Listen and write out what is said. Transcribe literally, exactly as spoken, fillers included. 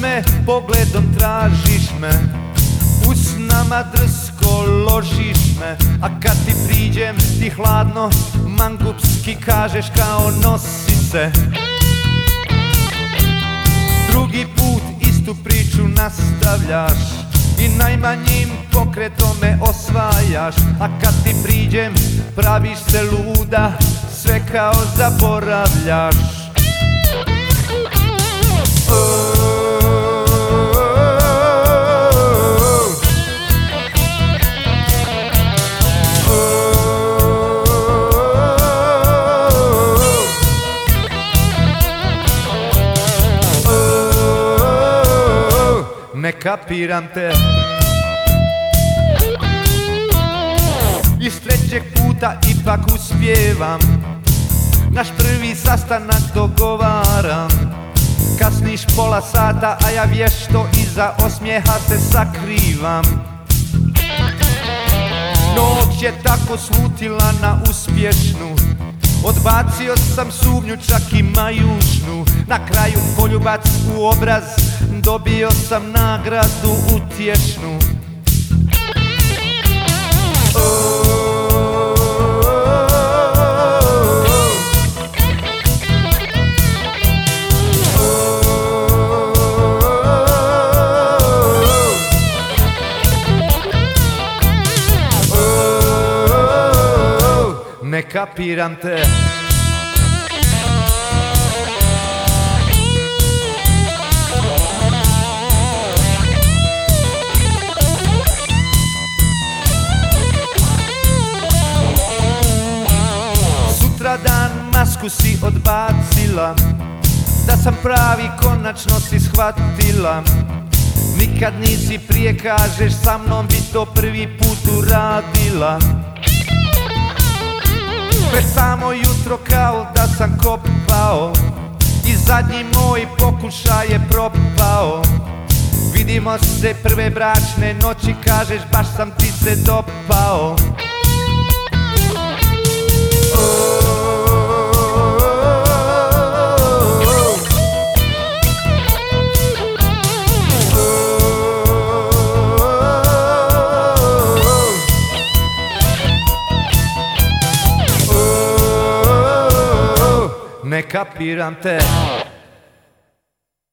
me, pogledom tražiš me, usnama drsko ložiš me, a kad ti priđem ti hladno mangupski kažeš kao nosi se. Drugi put istu priču nastavljaš i najmanjim pokretom me osvajaš, a kad ti priđem praviš se luda, sve kao zaboravljaš. Ne kapiram te. Iz trećeg puta ipak uspijevam, naš prvi sastanak dogovaram. Kasniš pola sata, a ja vješto iza osmijeha se sakrivam. Noć je tako slutila na uspješnu, odbacio sam sumnju čak i majušnu. Na kraju poljubac u obraz, dobio sam nagradu utješnu. Ne kapiram te. Sutradan masku si odbacila, da sam pravi konačno si shvatila. Nikad nisi prije, kažeš, sa mnom bi to prvi put uradila. Već samo jutro kao da sam kopao i zadnji moj pokušaj je propao. Vidimo se prve bračne noći, kažeš baš sam ti se dopao. Ne kapiram te.